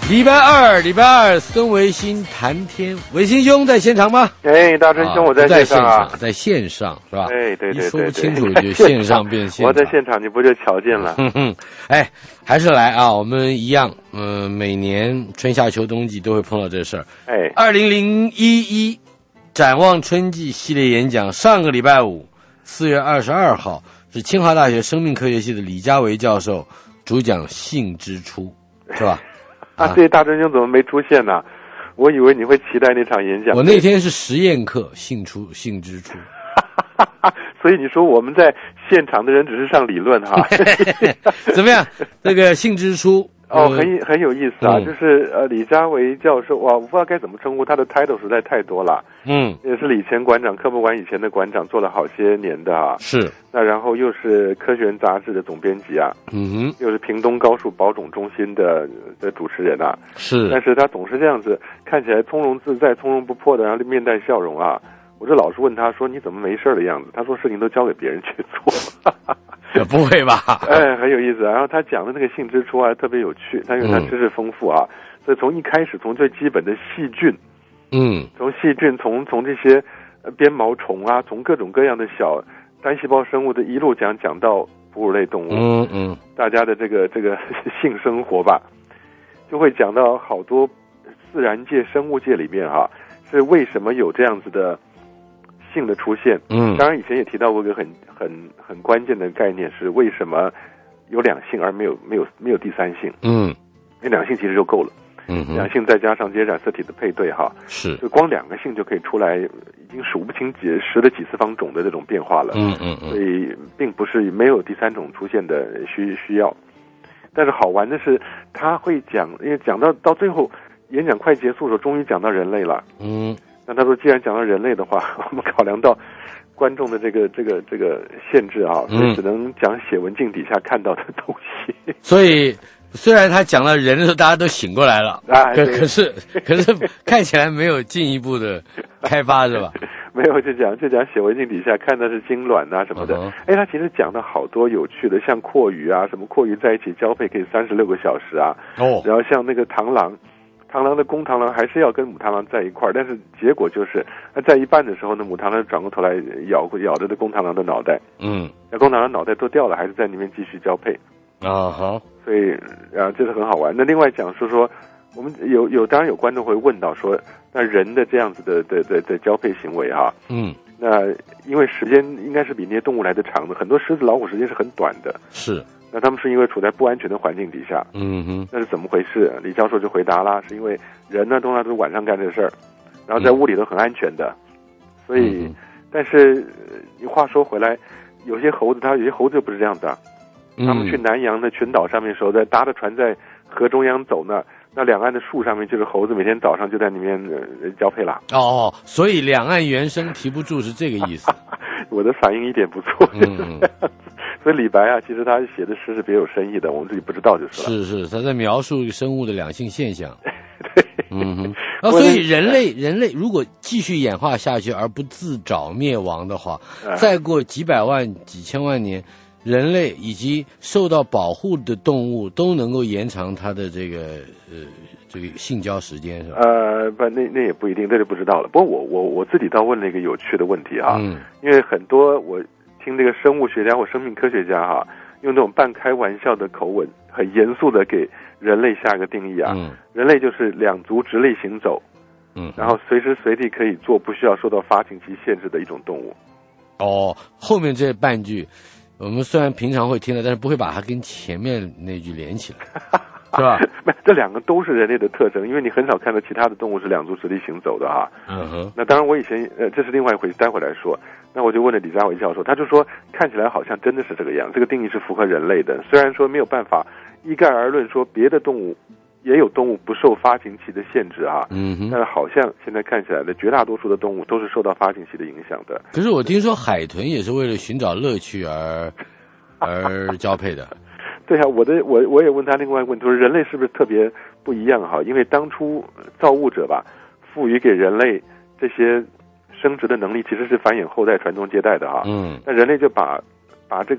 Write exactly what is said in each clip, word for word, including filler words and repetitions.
礼拜二，礼拜二，孙维新谈天，维新兄在现场吗？ 哎，大春兄，我在线上啊， 在线上是吧？ 哎，对对对对， 一说不清楚就线上变现场。 我在现场，你不就瞧见了？ 哼哼，哎，还是来啊，我们一样，嗯、呃，每年春夏秋冬季都会碰到这事儿。 哎， 二零零一一展望春季系列演讲，上个礼拜五，四月二十二号，是清华大学生命科学系的李家维教授主讲性之初，是吧？ 啊，这大真兄怎么没出现呢？我以为你会期待那场演讲。 我那天是实验课，性出性之初。 所以你说我们在现场的人只是上理论哈。 怎么样？这个性之初哦，很很有意思啊， 嗯、 就是呃李家维教授哇，我不知道该怎么称呼他的 title 实在太多了。 嗯， 也是以前馆长，科博馆以前的馆长，做了好些年的啊。 是。 那然后又是科学人杂志的总编辑啊。 嗯哼。 又是屏东高树保种中心的的主持人啊。 是。但是他总是这样子，看起来从容自在、从容不迫的，然后面带笑容啊。我就老是问他说：“你怎么没事的样子？”他说：“事情都交给别人去做。” 不会吧？ 哎，很有意思。然后他讲的那个性之初啊，特别有趣。他因为他知识丰富啊，嗯、所以从一开始从最基本的细菌， 嗯， 从细菌，从从这些鞭毛虫啊，从各种各样的小单细胞生物的一路讲讲到哺乳类动物， 嗯嗯， 大家的这个这个性生活吧，就会讲到好多自然界、生物界里面哈、啊，是为什么有这样子的性的出现。 嗯， 当然以前也提到过一个很很很关键的概念，是为什么有两性而没有没有没有第三性。 嗯， 那两性其实就够了。 嗯， 两性再加上这些染色体的配对哈， 是， 就光两个性就可以出来已经数不清几十的几次方种的这种变化了。 嗯嗯嗯， 所以并不是没有第三种出现的需需要。但是好玩的是，他会讲，因为讲到到最后演讲快结束的时候，终于讲到人类了。 嗯， 那他说，既然讲到人类的话，我们考量到观众的这个这个这个限制啊，所以只能讲写文镜底下看到的东西。 所以。虽然他讲到人的时候，大家都醒过来了， 啊、 可可是可是看起来没有进一步的开发，是吧？ 没有，就讲就讲显微镜底下看的是精卵啊什么的。哎、uh-huh. ，他其实讲的好多有趣的，像阔鱼啊，什么阔鱼在一起交配可以三十六个小时啊。 哦、oh. 然后像那个螳螂，螳螂的公螳螂还是要跟母螳螂在一块儿，但是结果就是在一半的时候呢，母螳螂转过头来咬咬着的公螳螂的脑袋。 嗯， 那公螳螂脑袋都掉了，还是在里面继续交配。 啊好。 所以啊，这是很好玩。那另外讲说说，我们有有当然有观众会问到说，那人的这样子的的的的交配行为哈、啊， 嗯， 那因为时间应该是比那些动物来的长的，很多狮子、老虎时间是很短的。 是。 那他们是因为处在不安全的环境底下。 嗯哼。 那是怎么回事？李教授就回答啦，是因为人呢通常都是晚上干这事儿，然后在屋里都很安全的，嗯、所以，嗯、但是你话说回来，有些猴子它有些猴子就不是这样子啊。他们去南洋的群岛上面的时候，在搭着船在河中央走呢，那两岸的树上面就是猴子每天早上就在里面、呃、交配了。 哦，所以两岸猿声啼不住是这个意思。 我的反应一点不错。 嗯， 所以李白啊，其实他写的诗是别有深意的，我们自己不知道就是了。 是是，他在描述生物的两性现象。对，嗯哼。啊，所以人类人类如果继续演化下去而不自找灭亡的话， 嗯、 再过几百万几千万年。人类以及受到保护的动物都能够延长它的这个呃这个性交时间，是吧？ 呃，不，那那也不一定，这就不知道了。不过我我我自己倒问了一个有趣的问题啊， 嗯， 因为很多我听这个生物学家或生命科学家哈、啊，用那种半开玩笑的口吻，很严肃的给人类下个定义啊， 嗯， 人类就是两足直立行走， 嗯， 然后随时随地可以做，不需要受到发情期限制的一种动物。 哦，后面这半句。我们虽然平常会听到，但是不会把它跟前面那句连起来，是吧？ 这两个都是人类的特征，因为你很少看到其他的动物是两足直立行走的啊。 嗯哼。 那当然，我以前呃，这是另外一回事，待会来说。那我就问了李家维教授，他就说看起来好像真的是这个样，这个定义是符合人类的。虽然说没有办法一概而论说别的动物也有动物不受发情期的限制啊， 嗯哼， 但是好像现在看起来的绝大多数的动物都是受到发情期的影响的。 可是我听说海豚也是为了寻找乐趣而而交配的。 对啊，我的我我也问他另外一个问题，说人类是不是特别不一样哈？因为当初造物者吧，赋予给人类这些生殖的能力，其实是繁衍后代、传宗接代的哈。 嗯， 那人类就把把这个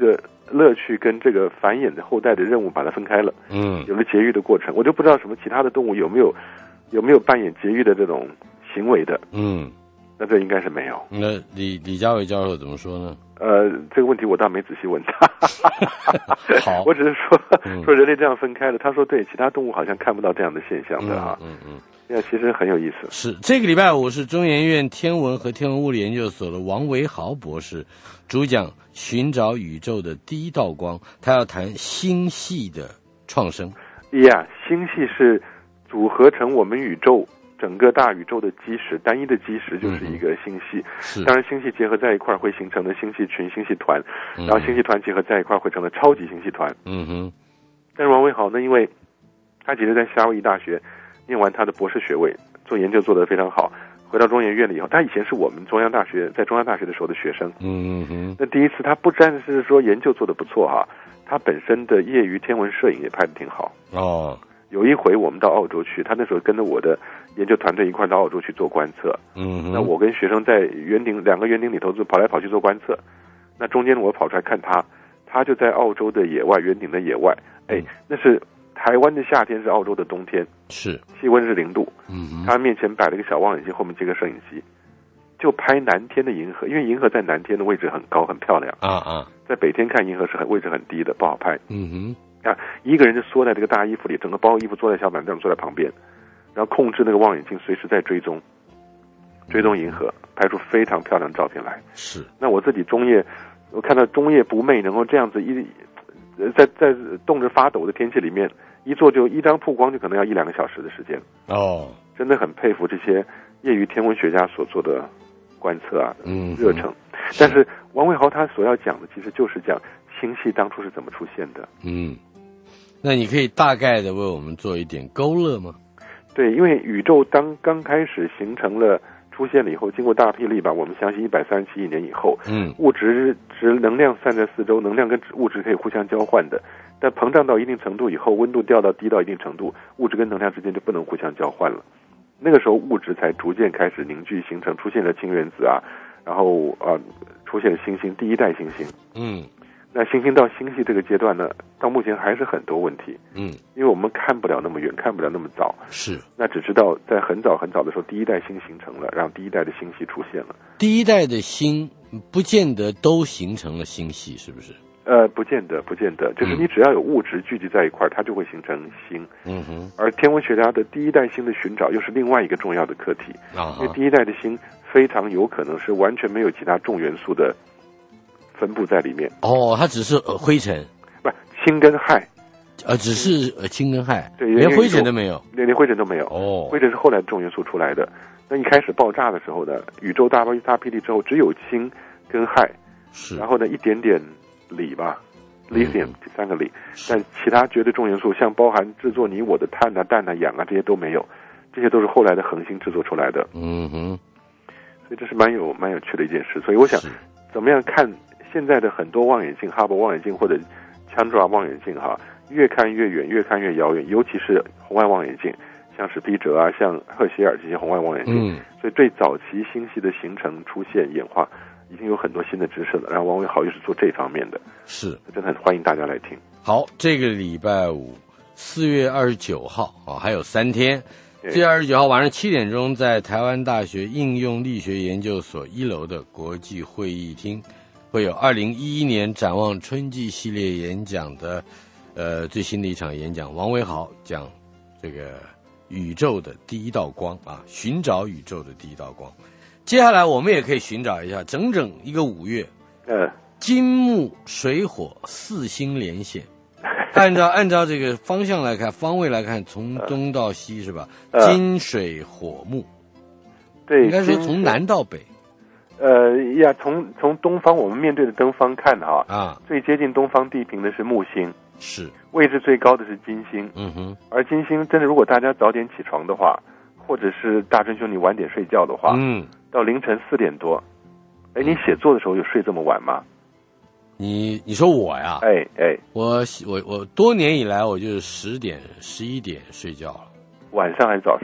乐趣跟这个繁衍的后代的任务把它分开了， 嗯， 有了节育的过程。我就不知道什么其他的动物有没有有没有扮演节育的这种行为的， 嗯， 那这应该是没有。 那李李家伟教授怎么说呢？ 呃，这个问题我倒没仔细问他。 好， 我只是说、 嗯、 说人类这样分开了。他说对，其他动物好像看不到这样的现象的哈。 嗯嗯， 那、嗯、其实很有意思。 是这个礼拜五是中研院天文和天文物理研究所的王维豪博士主讲寻找宇宙的第一道光，他要谈星系的创生。 呀，星系是组合成我们宇宙整个大宇宙的基石，单一的基石就是一个星系。 是， 当然星系结合在一块会形成的星系群、星系团，然后星系团结合在一块会成了超级星系团。 嗯哼。 但是王维豪呢，因为他其实在夏威夷大学念完他的博士学位，做研究做得非常好，回到中研院了以后，他以前是我们中央大学在中央大学的时候的学生。 嗯哼。 那第一次他不单是说研究做得不错哈，他本身的业余天文摄影也拍得挺好。 哦。 有一回我们到澳洲去，他那时候跟着我的研究团队一块到澳洲去做观测。 嗯， 那我跟学生在圆顶两个圆顶里头就跑来跑去做观测。那中间我跑出来看他，他就在澳洲的野外，圆顶的野外。哎，那是台湾的夏天，是澳洲的冬天， 是气温是零度。 嗯， 他面前摆了一个小望远镜，后面接个摄影机，就拍南天的银河。因为银河在南天的位置很高很漂亮啊啊， 在北天看银河是很位置很低的，不好拍。 嗯哼。 啊，一个人就缩在这个大衣服里，整个包衣服坐在小板凳，坐在旁边，然后控制那个望远镜，随时在追踪，追踪银河，拍出非常漂亮的照片来。 是。 那我自己中夜，我看到中夜不寐，能够这样子一，在在冻着发抖的天气里面，一做就一张曝光就可能要一两个小时的时间。 哦， 真的很佩服这些业余天文学家所做的观测啊， 嗯， 热忱。但是王维豪他所要讲的，其实就是讲星系当初是怎么出现的。 嗯。那你可以大概的为我们做一点勾勒吗？ 对，因为宇宙当刚开始形成了、出现了以后，经过大霹雳吧，我们相信一百三十七亿年以后， 嗯， 物质质能量散在四周，能量跟物质可以互相交换的。但膨胀到一定程度以后，温度掉到低到一定程度，物质跟能量之间就不能互相交换了。那个时候，物质才逐渐开始凝聚形成，出现了氢原子啊，然后啊、呃，出现了星星，第一代星星。 嗯。 那星星到星系这个阶段呢，到目前还是很多问题。 嗯， 因为我们看不了那么远，看不了那么早。 是。 那只知道在很早很早的时候，第一代星形成了，让第一代的星系出现了。 第一代的星不见得都形成了星系，是不是？ 呃，不见得，不见得，就是你只要有物质聚集在一块儿，它就会形成星。 嗯哼。 而天文学家的第一代星的寻找又是另外一个重要的课题。 啊。 因为第一代的星非常有可能是完全没有其他重元素的分布在里面。 哦，它只是呃灰尘， 不，氢跟氦， 呃，只是呃氢跟氦， 对， 连灰尘都没有， 连连灰尘都没有。 哦， 灰尘是后来重元素出来的。那一开始爆炸的时候呢，宇宙大爆大霹雳之后，只有氢跟氦， 是， 然后呢一点点锂吧 ，lithium、嗯、这三个锂，但其他绝对重元素，像包含制作你我的碳啊、氮啊、氧啊这些都没有，这些都是后来的恒星制作出来的。 嗯哼， 所以这是蛮有蛮有趣的一件事。所以我想，怎么样看？现在的很多望远镜，哈勃望远镜或者 Chandra 望远镜哈，越看越远，越看越遥远，尤其是红外望远镜，像史皮哲啊，像赫歇尔这些红外望远镜。 嗯， 所以对早期星系的形成、出现、演化，已经有很多新的知识了。然后王维豪又是做这方面的， 是真的很欢迎大家来听。 好，这个礼拜五，四月二十九号啊，还有三天。四月二十九号晚上七点钟，在台湾大学应用力学研究所一楼的国际会议厅。会有二零一一年展望春季系列演讲的，呃，最新的一场演讲，王维豪讲这个宇宙的第一道光啊，寻找宇宙的第一道光。接下来我们也可以寻找一下，整整一个五月， 嗯， 金木水火四星连线，按照按照这个方向来看，方位来看，从东到西是吧？金水火木， 对， 应该说从南到北。 呃呀，从从东方我们面对的东方看哈啊， 最接近东方地平的是木星， 是位置最高的是金星。 嗯哼， 而金星真的，如果大家早点起床的话，或者是大真兄你晚点睡觉的话， 嗯， 到凌晨四点多，哎，你写作的时候有睡这么晚吗？ 你你说我呀？ 哎哎， 我我我多年以来我就是十点十一点睡觉了。 晚上还是早上？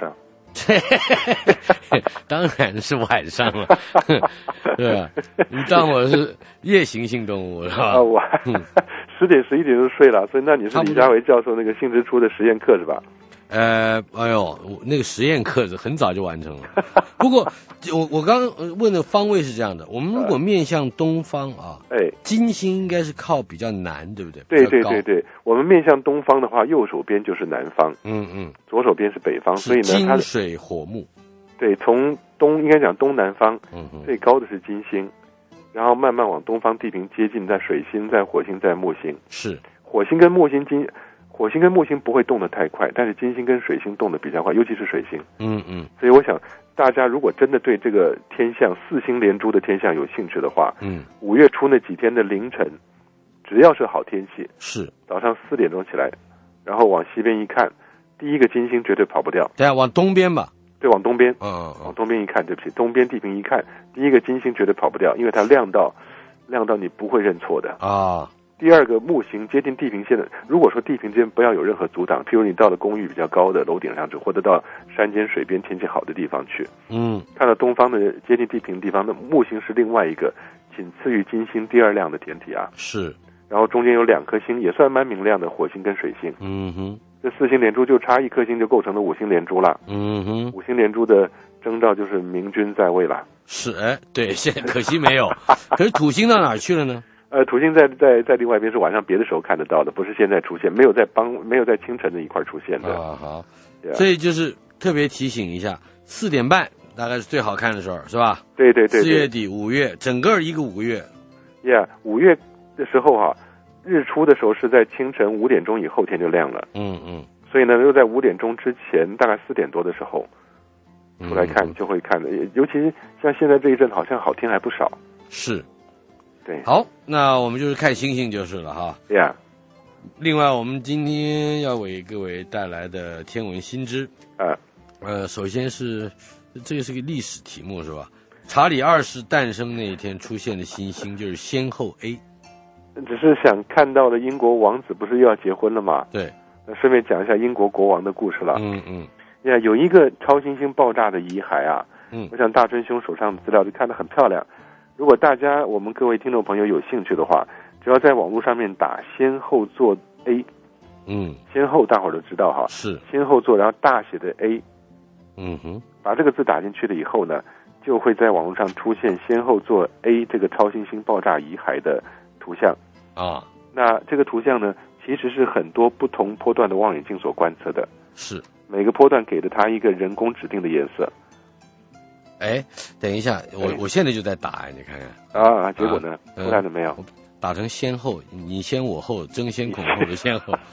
当然是晚上了，对吧？你当我是夜行性动物是吧？ 啊，我十点十一点就睡了，所以那你是李家维教授那个性之初的实验课是吧？ 呃，哎呦，那个实验课是很早就完成了。不过，我我刚刚问的方位是这样的：我们如果面向东方啊，哎，金星应该是靠比较南，对不对？ 对对对对，我们面向东方的话，右手边就是南方， 嗯嗯， 左手边是北方，所以呢， 金水火木。 对，从东应该讲东南方，嗯，最高的是金星，然后慢慢往东方地平接近，在水星，在火星，在木星。 是， 火星跟木星金。火星跟木星不会动得太快，但是金星跟水星动得比较快，尤其是水星。 嗯嗯。 所以我想，大家如果真的对这个天象四星连珠的天象有兴趣的话，嗯，五月初那几天的凌晨，只要是好天气， 是早上四点钟起来，然后往西边一看，第一个金星绝对跑不掉。 对啊，往东边吧。 对，往东边。 嗯嗯。 往东边一看，对不起，东边地平一看，第一个金星绝对跑不掉，因为它亮到，亮到你不会认错的啊。 第二个木星接近地平线的，如果说地平间不要有任何阻挡，譬如你到了公寓比较高的楼顶上去，或者到山间水边天气好的地方去，嗯，看到东方的接近地平的地方，那木星是另外一个仅次于金星第二亮的天体啊。 是， 然后中间有两颗星，也算蛮明亮的，火星跟水星。 嗯哼， 这四星连珠就差一颗星就构成了五星连珠了。 嗯哼， 五星连珠的征兆就是明君在位了。 是，哎，对，现在可惜没有。可是土星到哪儿去了呢？ 呃，土星在在在另外一边是晚上别的时候看得到的，不是现在出现，没有在帮没有在清晨的一块出现的啊。好，所以就是特别提醒一下，四点半大概是最好看的时候，是吧？ 对对对。 四月底五月，整个一个五月。 Yeah， 五月的时候哈、啊，日出的时候是在清晨五点钟以后天就亮了。 嗯嗯。 所以呢，又在五点钟之前，大概四点多的时候出来看，就会看的。嗯、尤其像现在这一阵，好像好天还不少。 是。 对， 好，那我们就是看星星就是了哈。 对呀。 另外，我们今天要为各位带来的天文新知， 啊， 呃，首先是这个是个历史题目是吧？查理二世诞生那一天出现的新星就是先后 A。 只是想看到的英国王子不是又要结婚了吗？ 对， 那顺便讲一下英国国王的故事了。 嗯嗯。 呀，有一个超新星爆炸的遗骸啊，嗯，我想大春兄手上的资料就看得很漂亮。如果大家我们各位听众朋友有兴趣的话，只要在网络上面打先后座 A， 嗯， 先后大伙儿都知道哈， 是先后座，然后大写的 A， 嗯哼， 把这个字打进去了以后呢，就会在网络上出现先后座 A 这个超新星爆炸遗骸的图像啊。 那这个图像呢，其实是很多不同波段的望远镜所观测的， 是每个波段给了它一个人工指定的颜色。 哎，等一下，我我现在就在打，你看看啊，结果呢，出来了没有？ 打成先后，你先我后，争先恐后的先后。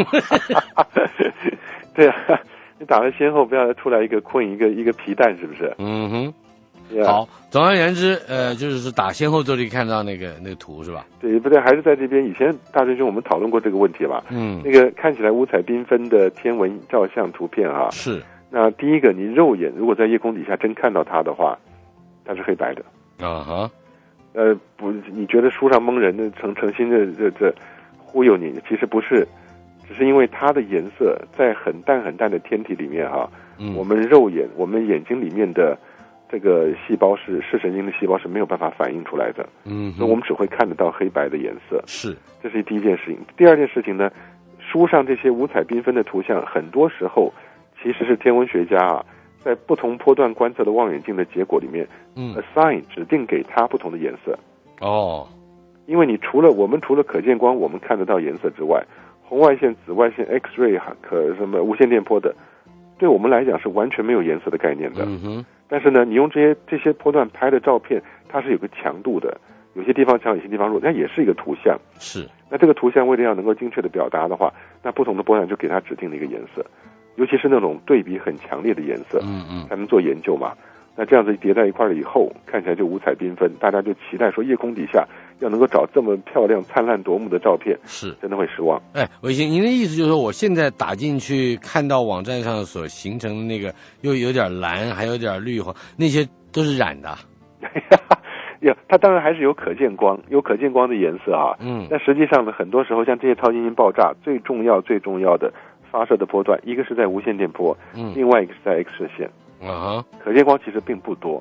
对啊，你打了先后，不要出来一个困一个一个皮蛋，是不是？ 嗯哼。Yeah. 好，总而言之，呃，就是打先后座就看到那个那个图是吧？ 对，不对？还是在这边，以前大师兄我们讨论过这个问题吧？ 嗯， 那个看起来五彩缤纷的天文照相图片啊， 是。 那第一个，你肉眼如果在夜空底下真看到它的话，它是黑白的。 啊哈。 呃，不，你觉得书上蒙人的诚诚心的这这忽悠你，其实不是，只是因为它的颜色在很淡很淡的天体里面哈、啊嗯，我们肉眼我们眼睛里面的这个细胞是视神经的细胞是没有办法反映出来的。 嗯， 所以我们只会看得到黑白的颜色。 是， 这是第一件事情。第二件事情呢，书上这些五彩缤纷的图像，很多时候其实是天文学家啊，在不同波段观测的望远镜的结果里面， 嗯 ，assign 指定给它不同的颜色。 哦， 因为你除了我们除了可见光我们看得到颜色之外，红外线、紫外线、X ray 可什么无线电波的，对我们来讲是完全没有颜色的概念的。 嗯哼。 但是呢，你用这些这些波段拍的照片，它是有个强度的，有些地方强，有些地方弱，那也是一个图像。 是。 那这个图像为了要能够精确的表达的话，那不同的波段就给它指定了一个颜色，尤其是那种对比很强烈的颜色， 嗯嗯， 才能做研究嘛。那这样子叠在一块了以后，看起来就五彩缤纷，大家就期待说夜空底下要能够找这么漂亮、灿烂夺目的照片， 是真的会失望。 哎，伟星，您的意思就是说，我现在打进去看到网站上所形成的那个又有点蓝，还有点绿黄，那些都是染的。 呀，它当然还是有可见光，有可见光的颜色啊。 嗯。 但实际上呢，很多时候像这些超新星爆炸，最重要、最重要的发射的波段，一个是在无线电波， 嗯， 另外一个是在 X 射线。 啊哈， 可见光其实并不多。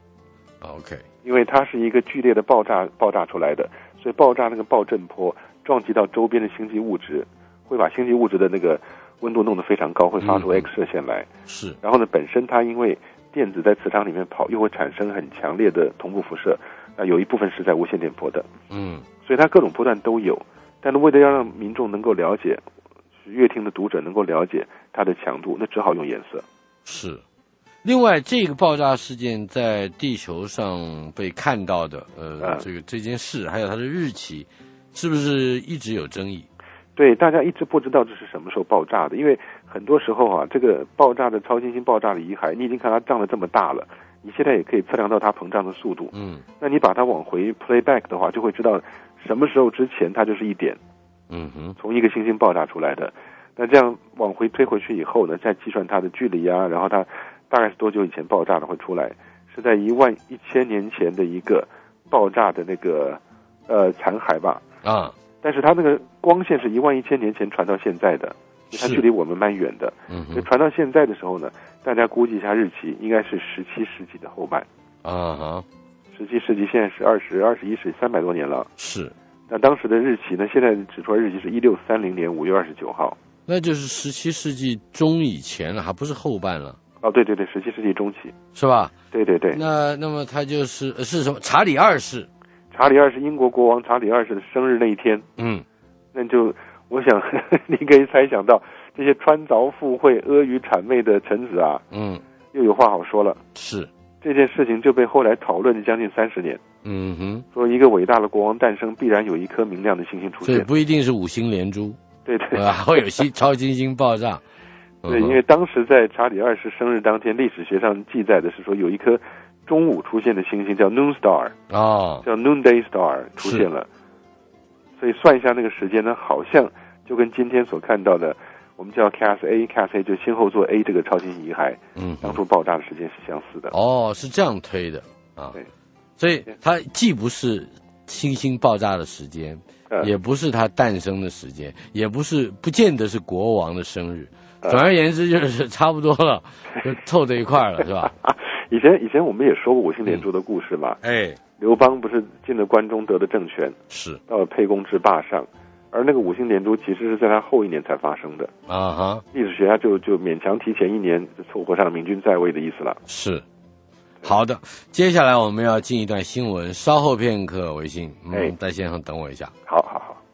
OK， 因为它是一个剧烈的爆炸爆炸出来的，所以爆炸那个爆震波撞击到周边的星际物质，会把星际物质的那个温度弄得非常高，会发出 X 射线来。 是， 然后呢，本身它因为电子在磁场里面跑，又会产生很强烈的同步辐射，那有一部分是在无线电波的。 嗯， 所以它各种波段都有，但是为了要让民众能够了解，乐听的读者能够了解它的强度，那只好用颜色。 是。另外，这个爆炸事件在地球上被看到的，呃， 嗯、 这个这件事，还有它的日期，是不是一直有争议？ 对，大家一直不知道这是什么时候爆炸的，因为很多时候啊，这个爆炸的超新星爆炸的遗骸，你已经看它胀得这么大了，你现在也可以测量到它膨胀的速度。 嗯， 那你把它往回 playback 的话，就会知道什么时候之前它就是一点， 嗯哼， 从一个星星爆炸出来的。那这样往回推回去以后呢，再计算它的距离啊，然后它大概是多久以前爆炸的会出来，是在一万一千年前的一个爆炸的那个呃残骸吧。 啊， 但是它那个光线是一万一千年前传到现在的，它距离我们蛮远的。 嗯哼， 所以传到现在的时候呢，大家估计一下日期，应该是十七世纪的后半。 啊哈， 十七世纪现在是二十二十一世纪，三百多年了。 是。 那当时的日期呢？现在指出来日期是一六三零年五月二十九号。 那就是十七世纪中以前了，还不是后半了。 哦，对对对，十七世纪中期，是吧？ 对对对。 那那么他就是是什么？查理二世。 查理二世，英国国王查理二世的生日那一天。 嗯， 那就我想你可以猜想到，这些穿凿附会、阿谀谄媚的臣子啊， 嗯， 又有话好说了。 是这件事情就被后来讨论将近三十年。 嗯哼， 说一个伟大的国王诞生，必然有一颗明亮的星星出现， 所以不一定是五星连珠。 对对， 呃，还会有星超新星爆炸。 对，因为当时在查理二世生日当天，历史学上记载的是说有一颗中午出现的星星叫 Noon Star， 哦， 叫 Noonday Star 出现了，所以算一下那个时间呢，好像就跟今天所看到的我们叫 Cas A，Cas A 就先后座 A 这个超新星遗骸， 嗯， 当初爆炸的时间是相似的。 哦，是这样推的啊。 对， 所以它既不是星星爆炸的时间。也不是他诞生的时间，也不是不见得是国王的生日，总而言之就是差不多了，就凑在一块儿了，是吧？ 以前以前我们也说过五星连珠的故事嘛， 嗯、哎， 刘邦不是进了关中得了政权， 是到了沛公之霸上，而那个五星连珠其实是在他后一年才发生的啊哈， 历史学家就就勉强提前一年凑合上明君在位的意思了。 是。好的，接下来我们要进一段新闻，稍后片刻微信，嗯， 哎、 在线上等我一下。 好好好。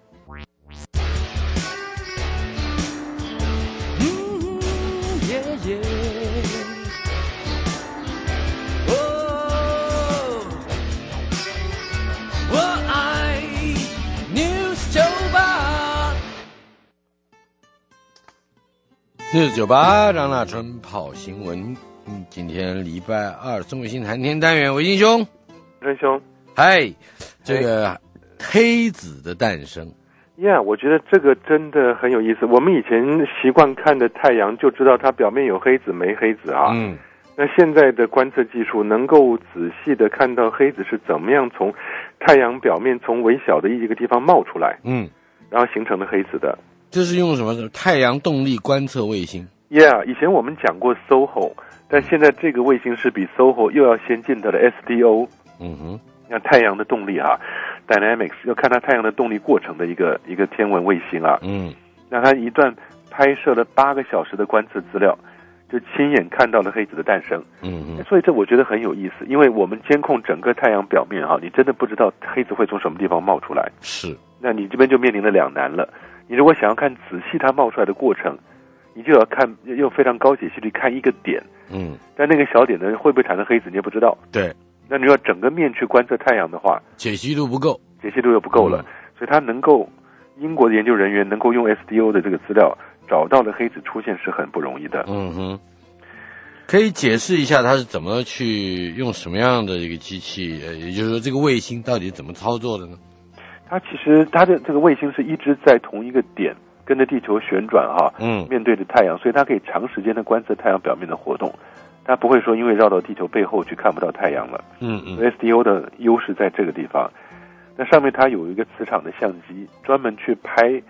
嗯，耶耶，哦，我爱 News 九八 News 九八张大春跑新闻。嗯，今天礼拜二，宋伟新谈天单元，伟新兄， 真兄， 嗨，这个黑子的诞生， 呀、yeah, ，我觉得这个真的很有意思。我们以前习惯看的太阳，就知道它表面有黑子没黑子啊。 嗯， 那现在的观测技术能够仔细的看到黑子是怎么样从太阳表面从微小的一个地方冒出来， 嗯， 然后形成的黑子的。 这是用什么太阳动力观测卫星 ？Yeah， 以前我们讲过 S O H O。但现在这个卫星是比 S O H O 又要先进的了 S D O， 嗯哼， 像太阳的动力啊 ，Dynamics 要看它太阳的动力过程的一个一个天文卫星啊， 嗯， 那它一段拍摄了八个小时的观测资料，就亲眼看到了黑子的诞生， 嗯哼， 所以这我觉得很有意思，因为我们监控整个太阳表面啊，你真的不知道黑子会从什么地方冒出来， 是， 那你这边就面临了两难了，你如果想要看仔细它冒出来的过程，你就要看用非常高解析率看一个点。 嗯， 但那个小点呢，会不会产生黑子你也不知道。 对， 那你要整个面去观测太阳的话， 解析度不够， 解析度又不够了，嗯、所以它能够英国的研究人员能够用 S D O 的这个资料找到的黑子出现是很不容易的。 嗯哼，可以解释一下它是怎么去用什么样的一个机器，呃，也就是说这个卫星到底怎么操作的呢？ 它其实它的这个卫星是一直在同一个点。跟着地球旋转哈， 嗯， 面对着太阳，所以它可以长时间的观测太阳表面的活动，它不会说因为绕到地球背后去看不到太阳了。 嗯嗯 ，S D O 的优势在这个地方。那上面它有一个磁场的相机，专门去拍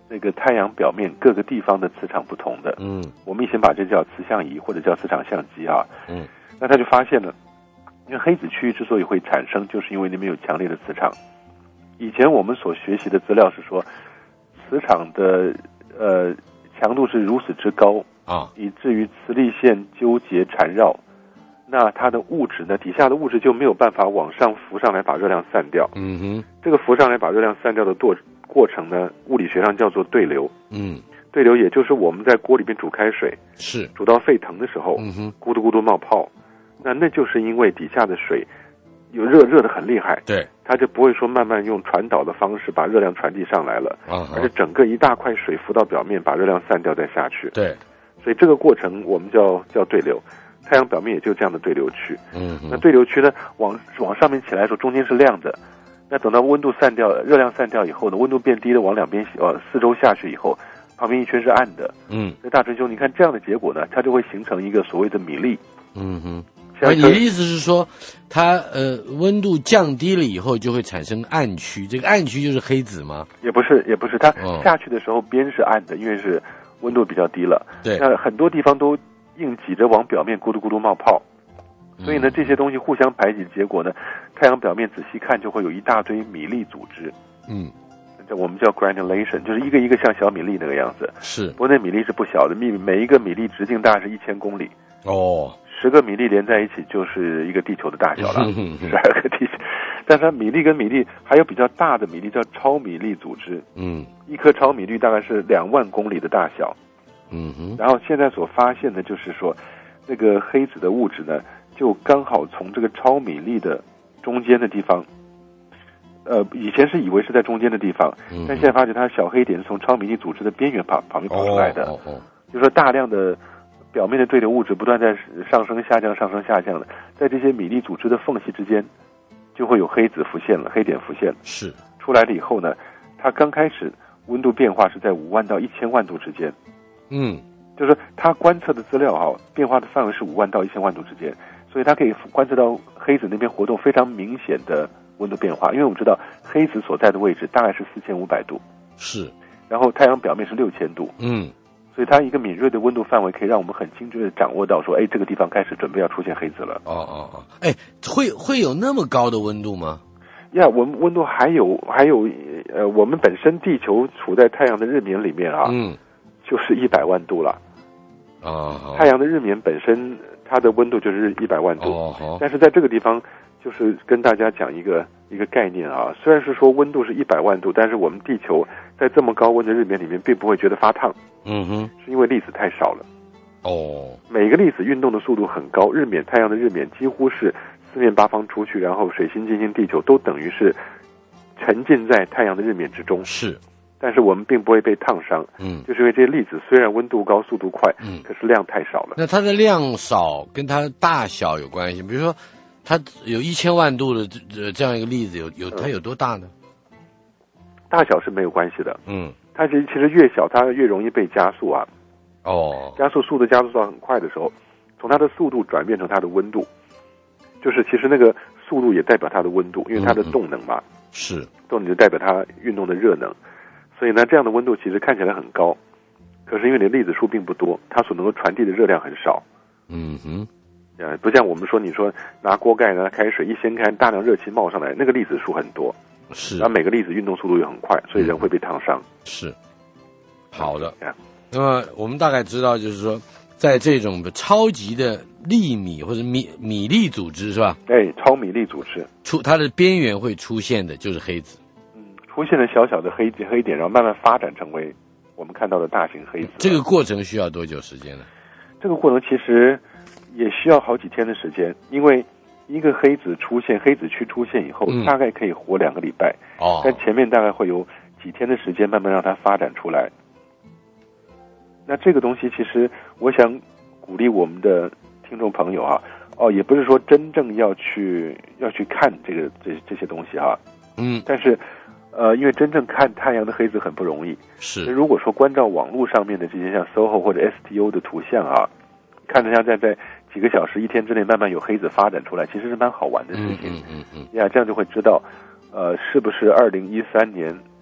那个太阳表面各个地方的磁场不同的。 嗯， 我们以前把这叫磁相仪或者叫磁场相机啊。 嗯， 那他就发现了，因为黑子区域之所以会产生，就是因为那边有强烈的磁场。以前我们所学习的资料是说，磁场的呃强度是如此之高啊， 以至于磁力线纠结缠绕，那它的物质呢，底下的物质就没有办法往上浮上来把热量散掉。 嗯哼， 这个浮上来把热量散掉的过过程呢，物理学上叫做对流。 嗯， 对流也就是我们在锅里面煮开水， 是煮到沸腾的时候， 嗯哼， 咕嘟咕嘟冒泡，那那就是因为底下的水有热热的很厉害， 对， 它就不会说慢慢用传导的方式把热量传递上来了， 啊， 而是整个一大块水浮到表面，把热量散掉再下去。 对， 所以这个过程我们叫叫对流。太阳表面也就这样的对流区。 嗯哼， 那对流区呢，往往上面起来的时候，中间是亮的。那等到温度散掉，热量散掉以后呢，温度变低了，往两边呃四周下去以后，旁边一圈是暗的。 嗯， 那大春兄，你看这样的结果呢，它就会形成一个所谓的米粒。 嗯哼。 像你的意思是说，它呃温度降低了以后就会产生暗区，这个暗区就是黑子吗？ 也不是，也不是，它哦下去的时候边是暗的，因为是温度比较低了。 对， 那很多地方都硬挤着往表面咕嘟咕嘟冒泡，所以呢，这些东西互相排挤的结果呢，太阳表面仔细看就会有一大堆米粒组织。 嗯， 这我们叫 granulation， 就是一个一个像小米粒那个样子。 是， 不过那米粒是不小的，米每一个米粒直径大概是一千公里。 哦， 十个米粒连在一起就是一个地球的大小了， 嗯十二个地球。但是它米粒跟米粒还有比较大的米粒叫超米粒组织， 嗯一颗超米粒大概是两万公里的大小。 嗯哼， 然后现在所发现的就是说，那个黑子的物质呢，就刚好从这个超米粒的中间的地方，呃，以前是以为是在中间的地方， 嗯但现在发觉它小黑点是从超米粒组织的边缘跑旁边跑出来的， 哦哦哦， 就是说大量的表面的对流物质不断在上升下降上升下降的，在这些米粒组织的缝隙之间，就会有黑子浮现了，黑点浮现了。 是出来了以后呢，它刚开始温度变化是在五万到一千万度之间。 嗯， 就是说它观测的资料哈、啊，变化的范围是五万到一千万度之间，所以它可以观测到黑子那边活动非常明显的温度变化。因为我们知道黑子所在的位置大概是四千五百度， 是， 然后太阳表面是六千度， 嗯， 所以它一个敏锐的温度范围可以让我们很精确的掌握到说，哎，这个地方开始准备要出现黑子了。 哦哦哦，哎，会会有那么高的温度吗？ 呀，我们温度还有还有呃，我们本身地球处在太阳的日冕里面啊， 嗯， 就是一百万度了。 啊， 太阳的日冕本身它的温度就是一百万度， 哦， 但是在这个地方就是跟大家讲一个一个概念啊，虽然是说温度是一百万度，但是我们地球在这么高温的日冕里面并不会觉得发烫， 嗯哼， 是因为粒子太少了。 哦， 每个粒子运动的速度很高，日冕太阳的日冕几乎是四面八方出去，然后水星、金星、地球都等于是沉浸在太阳的日冕之中。 是， 但是我们并不会被烫伤， 嗯， 就是因为这些粒子虽然温度高、速度快， 嗯， 可是量太少了。 那它的量少跟它的大小有关系，比如说它有一千万度的这这样一个粒子，有有它有多大呢？ 大小是没有关系的， 嗯， 它其实其实越小它越容易被加速啊。 哦， 加速速度加速到很快的时候，从它的速度转变成它的温度，就是其实那个速度也代表它的温度，因为它的动能嘛， 嗯、是动能就代表它运动的热能，所以呢，这样的温度其实看起来很高，可是因为你的粒子数并不多，它所能够传递的热量很少。 嗯哼， 呃，不像我们说，你说拿锅盖拿开水一掀开，大量热气冒上来，那个粒子数很多， 是， 然后每个粒子运动速度也很快，所以人会被烫伤。 是，好的。 嗯那么我们大概知道，就是说，在这种超级的粒米或者米米粒组织是吧？ 哎，超米粒组织出它的边缘会出现的就是黑子。 嗯，出现了小小的黑黑点，然后慢慢发展成为我们看到的大型黑子。 这个过程需要多久时间呢？ 这个过程其实也需要好几天的时间，因为一个黑子出现，黑子区出现以后， 嗯、 大概可以活两个礼拜。 哦， 但前面大概会有几天的时间，慢慢让它发展出来。那这个东西其实我想鼓励我们的听众朋友啊，哦，也不是说真正要去要去看这个这这些东西哈、啊， 嗯， 但是呃，因为真正看太阳的黑子很不容易。 是。 如果说关照网络上面的这些像 S O H O 或者 S T O 的图像啊，看着像在在几个小时、一天之内慢慢有黑子发展出来，其实是蛮好玩的事情。 嗯嗯嗯嗯。 呀，这样就会知道，呃，是不是二零一三年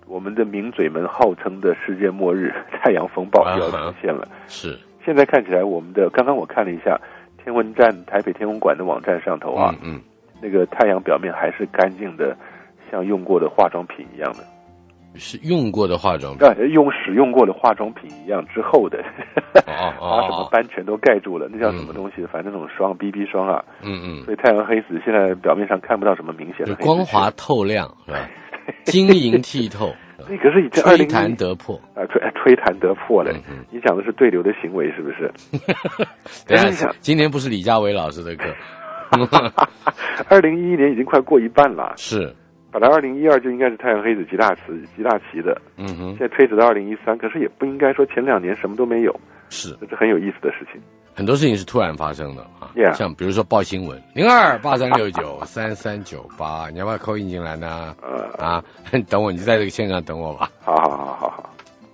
我们的名嘴们号称的世界末日太阳风暴就要出现了。 啊、是， 现在看起来我们的刚刚我看了一下天文站台北天文馆的网站上头啊， 嗯，嗯那个太阳表面还是干净的，像用过的化妆品一样的。 是用过的化妆品， 对，用使用过的化妆品一样之后的， 哦哦， 把什么斑全都盖住了，那叫什么东西？嗯、反正那种霜 B B 霜啊， 嗯嗯， 所以太阳黑子现在表面上看不到什么明显的黑， 光滑透亮是吧？晶莹剔透， 那可是已经吹弹得破啊，吹吹弹得破了。 嗯嗯、 你讲的是对流的行为是不是？ 等一下，今年不是李家维老师的课。 二零一一年已经快过一半了， 是。 本来二零一二就应该是太阳黑子极大词极大期的， 嗯哼， 现在推迟到二零一三，可是也不应该说前两年什么都没有， 是， 这是很有意思的事情。 很多事情是突然发生的啊， yeah. 像比如说报新闻零二八三六九三三九八，你要不要扣印进来呢？呃啊，等我，你在这个线上等我吧。 好好好好好。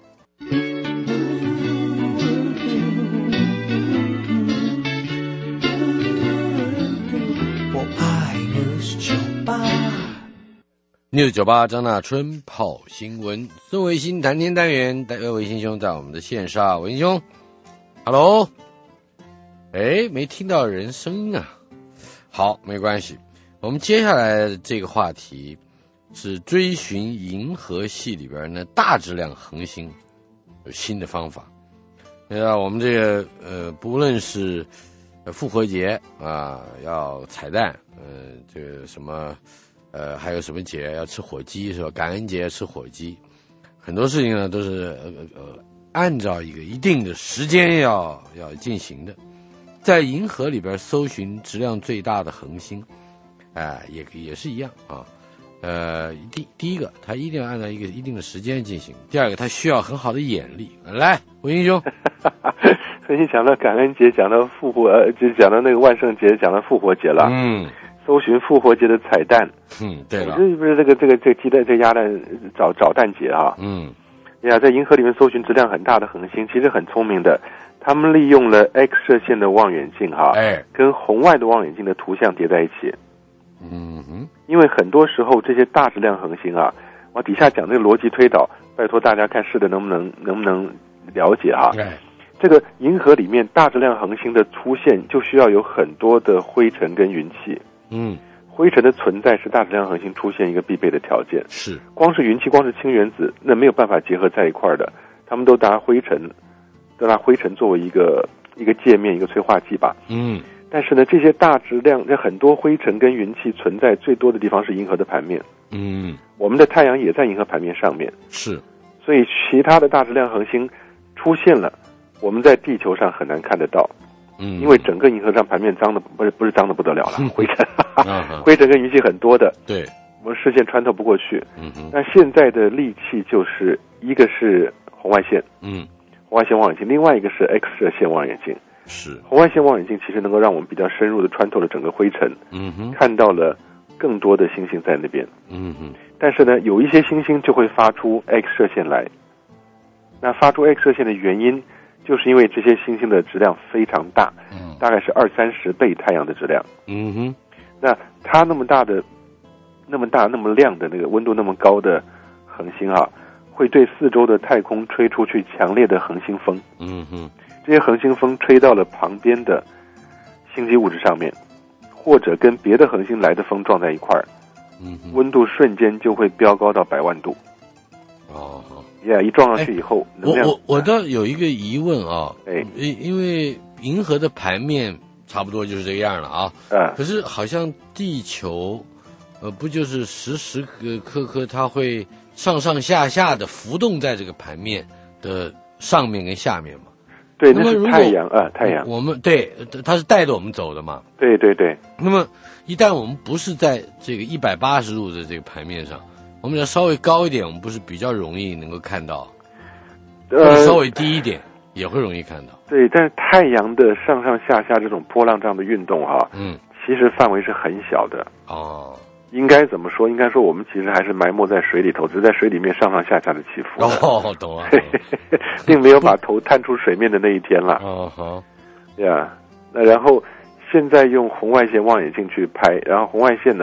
news 九八张大春泡新闻，孙维新谈天单元，带维新兄在我们的线上，维新兄 ，Hello， 哎，没听到人声音啊，好，没关系，我们接下来这个话题是追寻银河系里边呢大质量恒星有新的方法，那我们这个呃，不论是复活节啊，要彩蛋，呃，这个什么。呃，还有什么节要吃火鸡是吧？感恩节吃火鸡，很多事情呢都是呃呃按照一个一定的时间要要进行的。在银河里边搜寻质量最大的恒星，哎、呃，也也是一样啊。呃，第第一个，它一定要按照一个一定的时间进行；第二个，它需要很好的眼力。来，文英兄， 所以你讲到感恩节，讲到复活，呃，就讲到那个万圣节，讲到复活节了。 嗯。 搜寻复活节的彩蛋， 嗯，对了， 这不是这个这个这个鸡蛋这鸭蛋找找蛋节啊， 嗯， 呀，在银河里面搜寻质量很大的恒星，其实很聪明的，他们利用了 X 射线的望远镜哈， 哎， 跟红外的望远镜的图像叠在一起， 嗯哼， 因为很多时候这些大质量恒星啊，往底下讲这个逻辑推导，拜托大家看试的能不能能不能了解哈， 哎， 这个银河里面大质量恒星的出现就需要有很多的灰尘跟云气。 嗯， 灰尘的存在是大质量恒星出现一个必备的条件。 是， 光是云气，光是氢原子，那没有办法结合在一块儿的。他们都拿灰尘，都拿灰尘作为一个一个界面，一个催化剂吧。 嗯。 但是呢，这些大质量，这很多灰尘跟云气存在最多的地方是银河的盘面。 嗯。我们的太阳也在银河盘面上面。 是。 所以其他的大质量恒星出现了，我们在地球上很难看得到。 嗯， 因为整个银河上盘面脏的不是不是脏的不得了了，灰尘， 嗯、 灰尘跟云气很多的， 对， 我们视线穿透不过去。 嗯哼， 那现在的利器就是一个是红外线， 嗯， 红外线望远镜，另外一个是 X 射线望远镜。 是， 红外线望远镜其实能够让我们比较深入的穿透了整个灰尘， 嗯哼， 看到了更多的星星在那边。 嗯哼， 但是呢，有一些星星就会发出 X 射线来。那发出 X 射线的原因，就是因为这些星星的质量非常大， 嗯， 大概是二三十倍太阳的质量。 嗯哼， 那它那么大的、那么大、那么亮的那个温度那么高的恒星啊，会对四周的太空吹出去强烈的恒星风。 嗯哼， 这些恒星风吹到了旁边的星际物质上面，或者跟别的恒星来的风撞在一块儿， 嗯哼， 温度瞬间就会飙高到百万度。 哦。 呀、yeah, 一撞上去以后， 我我我倒有一个疑问啊， 哎， 因因为银河的盘面差不多就是这个样了啊， 嗯， 可是好像地球，呃，不就是时时刻刻刻它会上上下下的浮动在这个盘面的上面跟下面嘛？ 对，那是太阳啊，太阳， 我们对它是带着我们走的嘛？ 对对对。 那么一旦我们不是在这个一百八十度的这个盘面上。我们要稍微高一点，我们不是比较容易能够看到，呃，稍微低一点也会容易看到。 对，但是太阳的上上下下这种波浪状的运动哈、啊， 嗯， 其实范围是很小的。 哦， 应该怎么说？应该说我们其实还是埋没在水里头，只是在水里面上上下下的起伏。 哦，懂了， 并没有把头探出水面的那一天了。 哦，好， 呀，那然后现在用红外线望远镜去拍，然后红外线呢，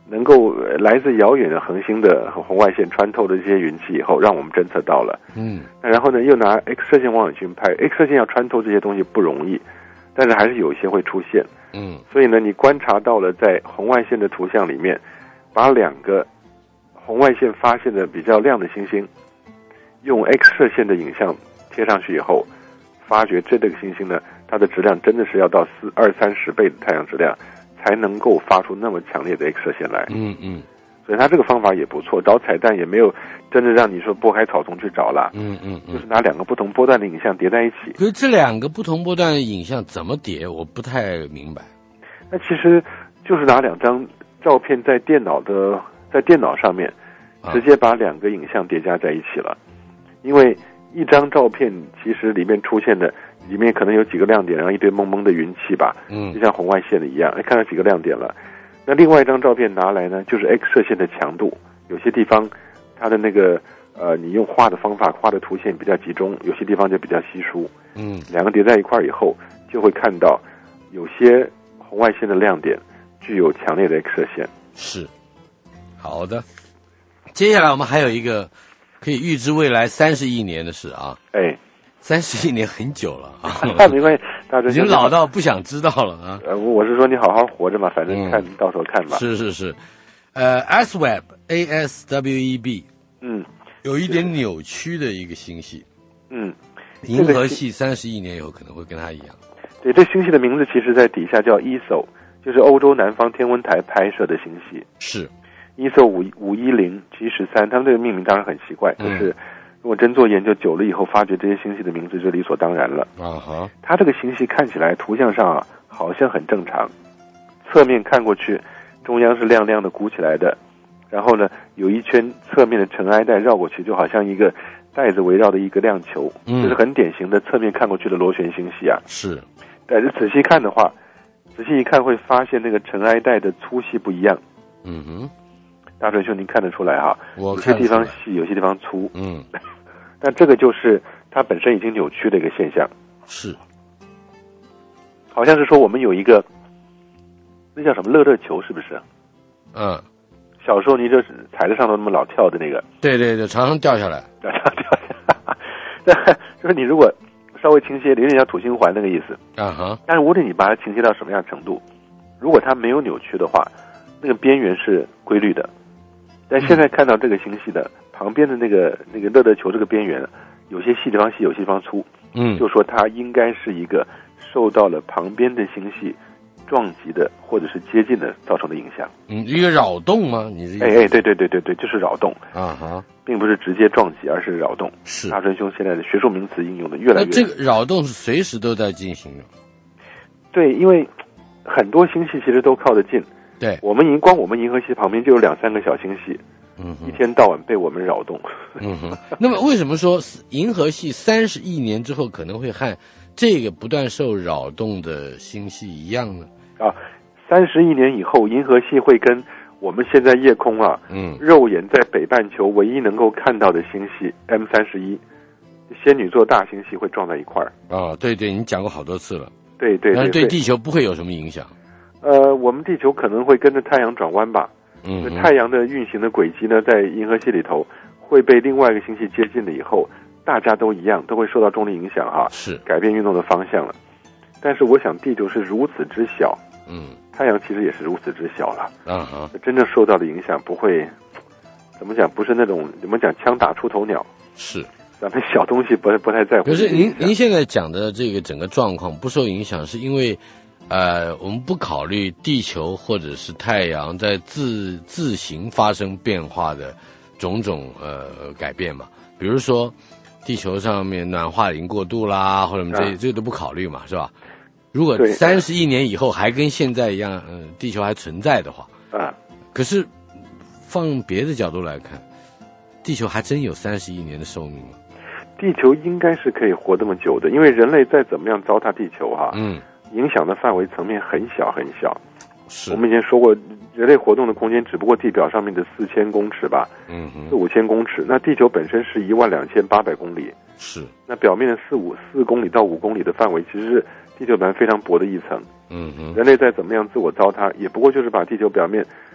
能够来自遥远的恒星的红外线穿透的这些云气以后，让我们侦测到了。 嗯， 那然后呢，又拿 X 射线望远镜拍 ，X 射线要穿透这些东西不容易，但是还是有一些会出现。 嗯， 所以呢，你观察到了在红外线的图像里面，把两个红外线发现的比较亮的星星，用 X 射线的影像贴上去以后，发觉这个星星呢，它的质量真的是要到四二三十倍的太阳质量，才能够发出那么强烈的 X 射线来。 嗯嗯， 所以它这个方法也不错，找彩蛋也没有真的让你说拨开草丛去找啦。 嗯嗯嗯， 就是拿两个不同波段的影像叠在一起。 可是这两个不同波段的影像怎么叠，我不太明白。 那其实就是拿两张照片在电脑的在电脑上面，直接把两个影像叠加在一起了。因为一张照片其实里面出现的，里面可能有几个亮点，然后一堆蒙蒙的云气吧， 嗯， 就像红外线的一样，看到几个亮点了。那另外一张照片拿来呢，就是 X 射线的强度，有些地方它的那个呃，你用画的方法画的图线比较集中，有些地方就比较稀疏。 嗯， 两个叠在一块以后，就会看到有些红外线的亮点具有强烈的 X 射线。是， 好的。接下来我们还有一个可以预知未来三十亿年的事啊。 哎， 三十亿年很久了啊， 没关系，大家已经老到不想知道了啊。 呃，我是说你好好活着嘛，反正看、嗯、到时候看吧。 是是是，呃 ，S W E B A S W E B， 嗯， 有一点扭曲的一个星系， 嗯， 银河系三十亿年以后可能会跟它一样。 对，这星系的名字其实在底下叫 E S O， 就是欧洲南方天文台拍摄的星系。 是 E S O 五五一零 G 十三，他们这个命名当然很奇怪，可是如果真做研究久了以后，发觉这些星系的名字就理所当然了。 啊哈， 它这个星系看起来图像上啊好像很正常，侧面看过去，中央是亮亮的鼓起来的，然后呢有一圈侧面的尘埃带绕过去，就好像一个带子围绕的一个亮球， 嗯， 这是很典型的侧面看过去的螺旋星系啊。 是， 但是仔细看的话，仔细一看会发现那个尘埃带的粗细不一样。 嗯哼， 大水兄，您看得出来哈？ 我有些地方细，有些地方粗。 嗯， 那这个就是它本身已经扭曲的一个现象。 是， 好像是说我们有一个，那叫什么乐乐球，是不是？ 嗯， 小时候你就是踩在上头那么老跳的那个。 对对对，常常掉下来， 掉下掉下来。就是你如果稍微倾斜，有点像土星环那个意思。 啊哈。 但是无论你把它倾斜到什么样程度，如果它没有扭曲的话，那个边缘是规律的。但现在看到这个星系的旁边的那个那个乐乐球这个边缘，有些细地方细，有些地方粗。 嗯， 就说它应该是一个受到了旁边的星系撞击的或者是接近的造成的影响。 嗯，一个扰动吗？你是？ 哎哎，对对对对对，就是扰动啊哈， 并不是直接撞击，而是扰动。 是大春兄现在的学术名词应用的越来越。 那这个扰动是随时都在进行的。 对，因为很多星系其实都靠得近。 对， 我们银光我们银河系旁边就有两三个小星系， 嗯， 一天到晚被我们扰动。 嗯哼，那么为什么说银河系三十亿年之后可能会和这个不断受扰动的星系一样呢？ 啊，三十亿年以后，银河系会跟我们现在夜空啊， 嗯， 肉眼在北半球唯一能够看到的星系 M 三十一，仙女座大星系会撞在一块儿。 哦，对对，你讲过好多次了。 对对对， 但是对地球不会有什么影响。 呃，我们地球可能会跟着太阳转弯吧。 嗯， 太阳的运行的轨迹呢，在银河系里头会被另外一个星系接近了以后，大家都一样，都会受到重力影响哈， 是改变运动的方向了。但是我想，地球是如此之小， 嗯， 太阳其实也是如此之小了， 啊哈， 真正受到的影响不会怎么讲，不是那种我们讲枪打出头鸟， 是咱们小东西不不太在乎。 可是您您现在讲的这个整个状况不受影响，是因为。呃，我们不考虑地球或者是太阳在自自行发生变化的种种呃改变嘛，比如说地球上面暖化已经过度啦，或者什么这、啊、这个都不考虑嘛，是吧？如果三十亿年以后还跟现在一样，嗯、呃，地球还存在的话， 啊， 可是放别的角度来看，地球还真有三十亿年的寿命吗？ 地球应该是可以活这么久的，因为人类再怎么样糟蹋地球哈， 嗯。 影响的范围层面很小很小， 是我们以前说过，人类活动的空间只不过地表上面的四千公尺吧， 嗯哼， 四五千公尺，那地球本身是一万两千八百公里， 是， 那表面的四五四公里到五公里的范围，其实是地球表面非常薄的一层， 嗯哼， 人类再怎么样自我糟蹋，也不过就是把地球表面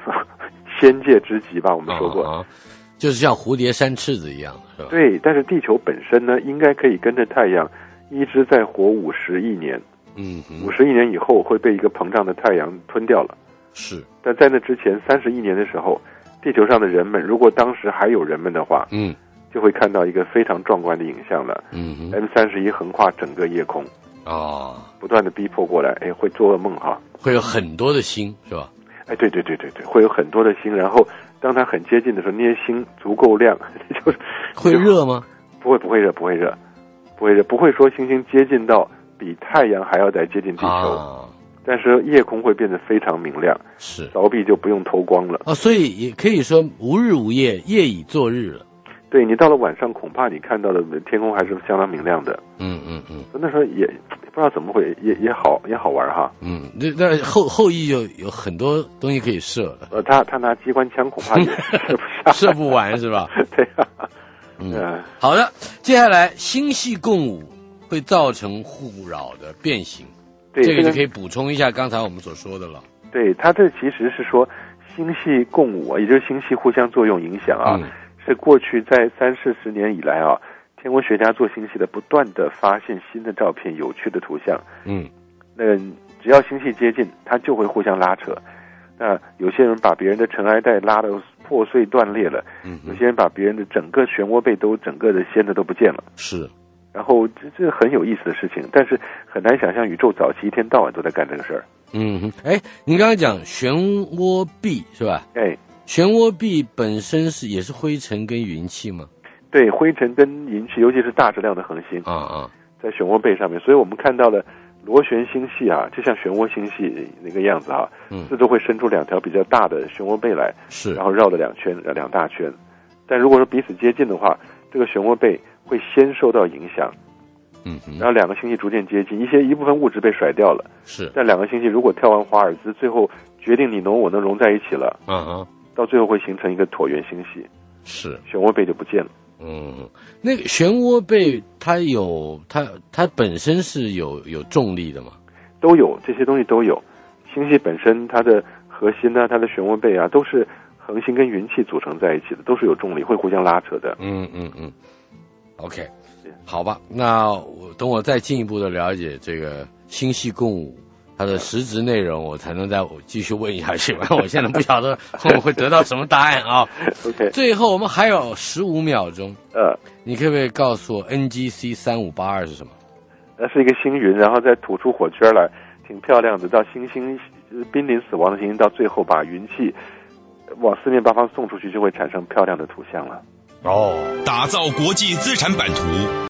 仙界之极吧，我们说过。 啊啊就是像蝴蝶扇翅子一样，是吧？ 对，但是地球本身呢，应该可以跟着太阳一直再活五十亿年。 嗯， 五十亿年以后会被一个膨胀的太阳吞掉了。 是， 但在那之前三十亿年的时候，地球上的人们，如果当时还有人们的话， 嗯， 就会看到一个非常壮观的影像了。 嗯 M 三十一横跨整个夜空， 哦， 不断的逼迫过来，哎，会做噩梦哈。 会有很多的星，是吧？ 哎，对对对对对，会有很多的星，然后当它很接近的时候，那些星足够亮，就是会热吗？ 不会，不会热，不会热，不会热，不会说星星接近到比太阳还要再接近地球， 啊、 但是夜空会变得非常明亮， 是凿壁就不用偷光了。 哦，所以也可以说无日无夜，夜以作日了。 对，你到了晚上，恐怕你看到的天空还是相当明亮的。 嗯嗯嗯， 那时候也不知道怎么会，也也好也好玩哈。 嗯，那那后后羿就有很多东西可以射了。 呃，他他拿机关枪恐怕也射不下， 射不完是吧？ 对呀、啊。 嗯，呃、好的，接下来星系共舞会造成互扰的变形， 对， 这个就可以补充一下刚才我们所说的了。 对，它这其实是说星系共舞，也就是星系互相作用影响啊。嗯，是过去在三四十年以来啊，天文学家做星系的不断的发现新的照片、有趣的图像。 嗯， 那只要星系接近，它就会互相拉扯。那有些人把别人的尘埃带拉得破碎断裂了， 嗯， 有些人把别人的整个漩涡背都整个的掀的都不见了。 是， 然后这这很有意思的事情，但是很难想象宇宙早期一天到晚都在干这个事儿。 嗯，哎，您刚才讲漩涡壁是吧？ 哎。 漩涡壁本身是也是灰尘跟云气吗？ 对，灰尘跟云气，尤其是大质量的恒星啊啊， 在漩涡背上面，所以我们看到了螺旋星系啊，就像漩涡星系那个样子啊， 嗯， 四周会伸出两条比较大的漩涡背来， 是， 然后绕了两圈，两大圈。但如果说彼此接近的话，这个漩涡背会先受到影响， 嗯， 然后两个星系逐渐接近，一些一部分物质被甩掉了， 是， 但两个星系如果跳完华尔兹，最后决定你侬我侬融在一起了， 嗯哼。 到最后会形成一个椭圆星系， 是漩涡背就不见了。 嗯，那个漩涡背它有它它本身是有有重力的吗？ 都有，这些东西都有。星系本身它的核心呢、啊，它的漩涡背啊，都是恒星跟云气组成在一起的，都是有重力，会互相拉扯的。 嗯嗯嗯。OK， 好吧，那我等我再进一步的了解这个星系共舞。它的实质内容，我才能再继续问下去。我现在不晓得我们会得到什么答案啊。 OK， 最后我们还有十五秒钟。 呃， 你可不可以告诉我 N G C 三五八二是什么？ 那是一个星云，然后再吐出火圈来，挺漂亮的。到星星濒临死亡的星星，到最后把云气往四面八方送出去，就会产生漂亮的图像了。 哦， 打造国际资产版图，